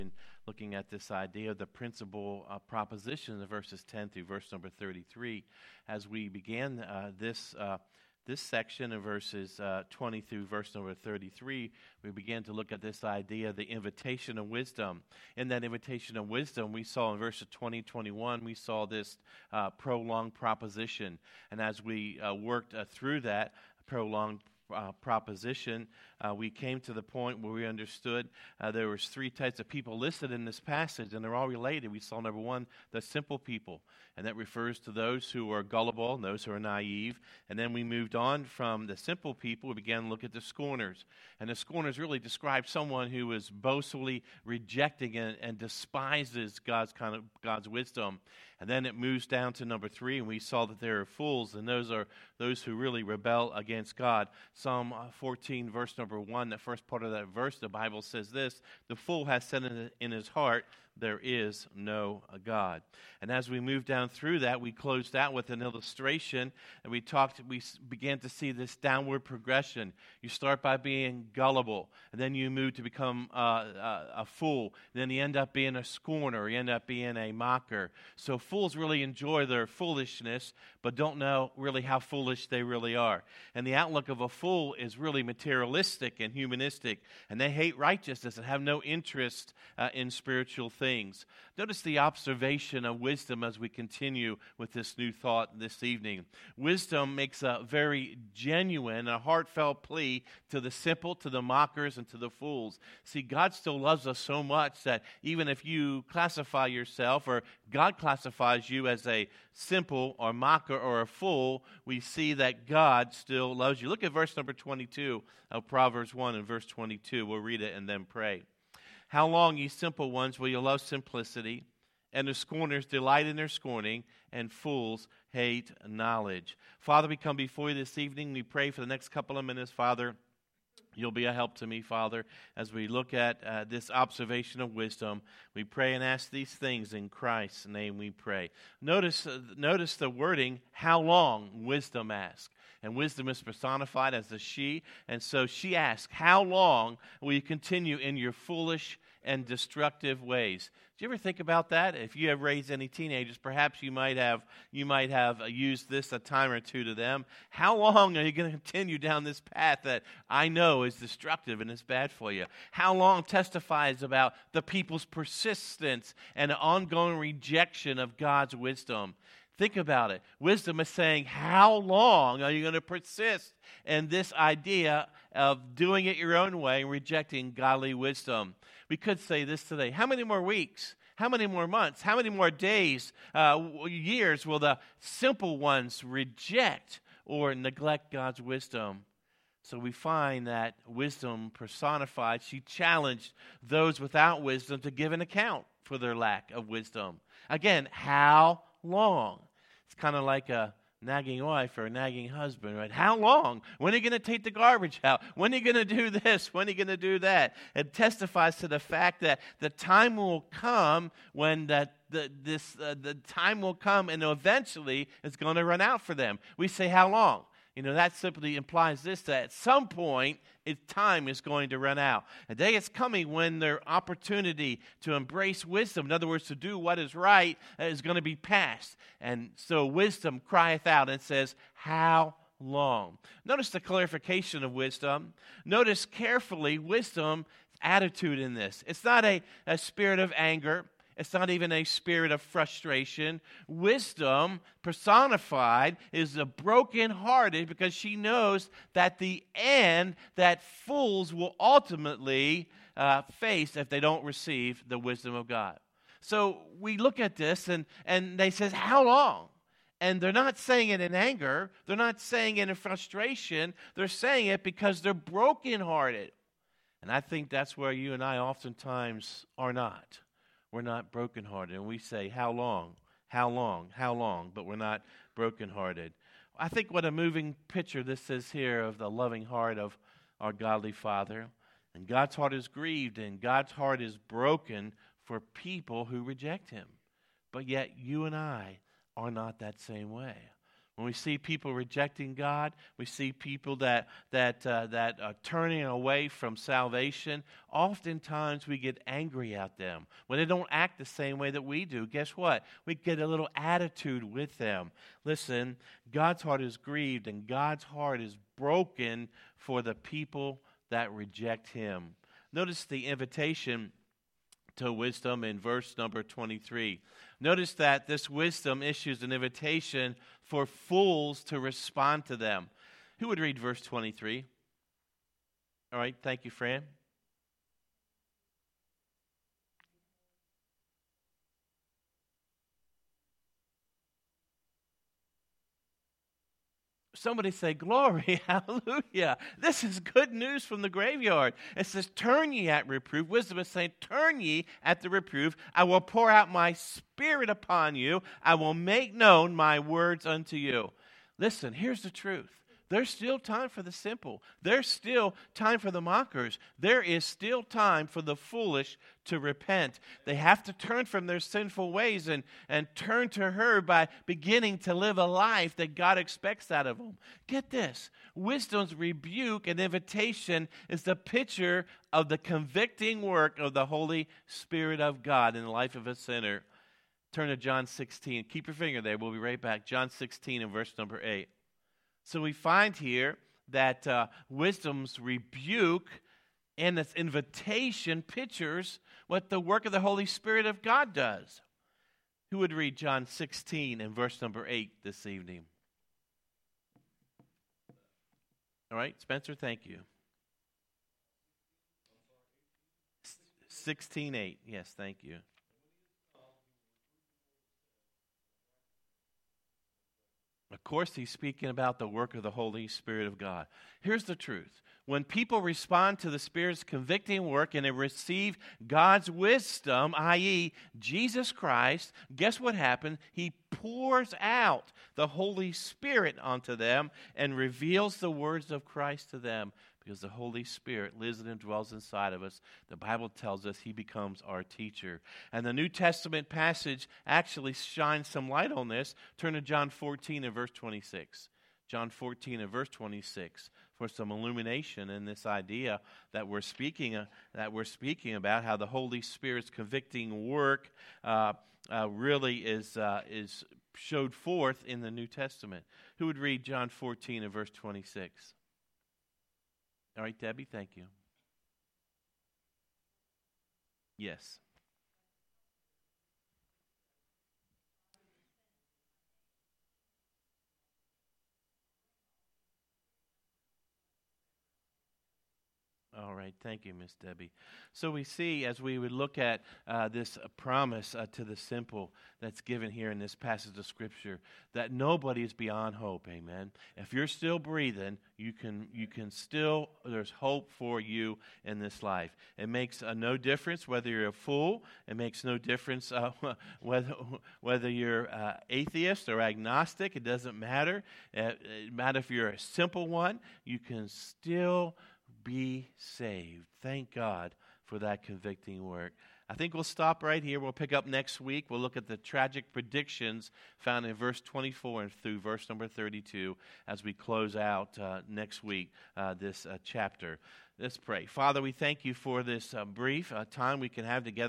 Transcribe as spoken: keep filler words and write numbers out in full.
Looking at this idea of the principal uh, proposition of verses ten through verse number thirty-three. As we began uh, this uh, this section of verses uh, twenty through verse number thirty-three, we began to look at this idea, the invitation of wisdom. In that invitation of wisdom, we saw in verses twenty, twenty-one, we saw this uh, prolonged proposition. And as we uh, worked uh, through that prolonged Uh, proposition, uh, we came to the point where we understood uh, there was three types of people listed in this passage, and they're all related. We saw, number one, the simple people, and that refers to those who are gullible and those who are naive. And then we moved on from the simple people. We began to look at the scorners, and the scorners really describe someone who is boastfully rejecting and, and despises God's kind of God's wisdom. And then it moves down to number three, and we saw that there are fools, and those are those who really rebel against God. Psalm fourteen, verse number one, the first part of that verse, the Bible says this: the fool has said in his heart, there is no God. And as we moved down through that, we closed out with an illustration, and we talked. We began to see this downward progression. You start by being gullible, and then you move to become uh, a, a fool. And then you end up being a scorner. You end up being a mocker. So fools really enjoy their foolishness, but don't know really how foolish they really are. And the outlook of a fool is really materialistic and humanistic, and they hate righteousness and have no interest uh, in spiritual things. Notice the observation of wisdom as we continue with this new thought this evening. Wisdom makes a very genuine, a heartfelt plea to the simple, to the mockers, and to the fools. See, God still loves us so much that even if you classify yourself, or God classifies you as a simple or mocker or a fool, we see that God still loves you. Look at verse number twenty-two of Proverbs one and verse twenty-two. We'll read it and then pray. How long, ye simple ones, will you love simplicity? And the scorners delight in their scorning, and fools hate knowledge. Father, we come before you this evening. We pray for the next couple of minutes, Father. You'll be a help to me, Father, as we look at uh, this observation of wisdom. We pray and ask these things in Christ's name we pray. Notice, uh, notice the wording, how long, wisdom asks. And wisdom is personified as a she. And so she asks, how long will you continue in your foolish and destructive ways? Do you ever think about that? If you have raised any teenagers, perhaps you might have you might have used this a time or two to them. How long are you going to continue down this path that I know is destructive and is bad for you? How long testifies about the people's persistence and ongoing rejection of God's wisdom? Think about it. Wisdom is saying, how long are you going to persist in this idea of doing it your own way and rejecting godly wisdom? We could say this today. How many more weeks? How many more months? How many more days, uh, years will the simple ones reject or neglect God's wisdom? So we find that wisdom personified, she challenged those without wisdom to give an account for their lack of wisdom. Again, how long? It's kind of like a nagging wife or a nagging husband, right? How long? When are you going to take the garbage out? When are you going to do this? When are you going to do that? It testifies to the fact that the time will come when that the this uh, the time will come, and eventually it's going to run out for them. We say, how long? You know, that simply implies this, that at some point, its time is going to run out. A day is coming when their opportunity to embrace wisdom, in other words, to do what is right, is going to be past. And so wisdom crieth out and says, how long? Notice the clarification of wisdom. Notice carefully wisdom's attitude in this. It's not a, a spirit of anger. It's not even a spirit of frustration. Wisdom personified is the brokenhearted, because she knows that the end that fools will ultimately uh, face if they don't receive the wisdom of God. So we look at this and, and they says, how long? And they're not saying it in anger. They're not saying it in frustration. They're saying it because they're brokenhearted. And I think that's where you and I oftentimes are not. We're not brokenhearted, and we say, how long, how long, how long, but we're not brokenhearted. I think what a moving picture this is here of the loving heart of our godly Father. And God's heart is grieved, and God's heart is broken for people who reject Him. But yet you and I are not that same way. When we see people rejecting God, we see people that that uh, that are turning away from salvation, oftentimes we get angry at them. When they don't act the same way that we do, guess what? We get a little attitude with them. Listen, God's heart is grieved and God's heart is broken for the people that reject him. Notice the invitation to wisdom in verse number twenty-three. Notice that this wisdom issues an invitation for fools to respond to them. Who would read verse twenty-three? All right, thank you, Fran. Somebody say, glory, hallelujah. This is good news from the graveyard. It says, turn ye at reproof. Wisdom is saying, turn ye at the reproof. I will pour out my spirit upon you. I will make known my words unto you. Listen, here's the truth. There's still time for the simple. There's still time for the mockers. There is still time for the foolish to repent. They have to turn from their sinful ways and, and turn to her by beginning to live a life that God expects out of them. Get this. Wisdom's rebuke and invitation is the picture of the convicting work of the Holy Spirit of God in the life of a sinner. Turn to John sixteen. Keep your finger there. We'll be right back. John sixteen and verse number eight. So we find here that uh, wisdom's rebuke and its invitation pictures what the work of the Holy Spirit of God does. Who would read John sixteen and verse number eight this evening? All right, Spencer, thank you. sixteen eight, yes, thank you. Of course, he's speaking about the work of the Holy Spirit of God. Here's the truth. When people respond to the Spirit's convicting work and they receive God's wisdom, that is. Jesus Christ, guess what happened? He pours out the Holy Spirit onto them and reveals the words of Christ to them. Because the Holy Spirit lives and dwells inside of us. The Bible tells us he becomes our teacher. And the New Testament passage actually shines some light on this. Turn to John fourteen and verse twenty-six. John fourteen and verse twenty-six for some illumination in this idea that we're speaking uh, that we're speaking about, how the Holy Spirit's convicting work uh, uh, really is uh, is showed forth in the New Testament. Who would read John fourteen and verse twenty-six? All right, Debbie, thank you. Yes. All right, thank you, Miss Debbie. So we see, as we would look at uh, this uh, promise uh, to the simple that's given here in this passage of Scripture, that nobody is beyond hope, amen? If you're still breathing, you can you can still, there's hope for you in this life. It makes uh, no difference whether you're a fool. It makes no difference uh, whether whether you're uh, atheist or agnostic. It doesn't matter. It, it matters if you're a simple one. You can still be saved. Thank God for that convicting work. I think we'll stop right here. We'll pick up next week. We'll look at the tragic predictions found in verse twenty-four and through verse number thirty-two as we close out uh, next week uh, this uh, chapter. Let's pray. Father, we thank you for this uh, brief uh, time we can have together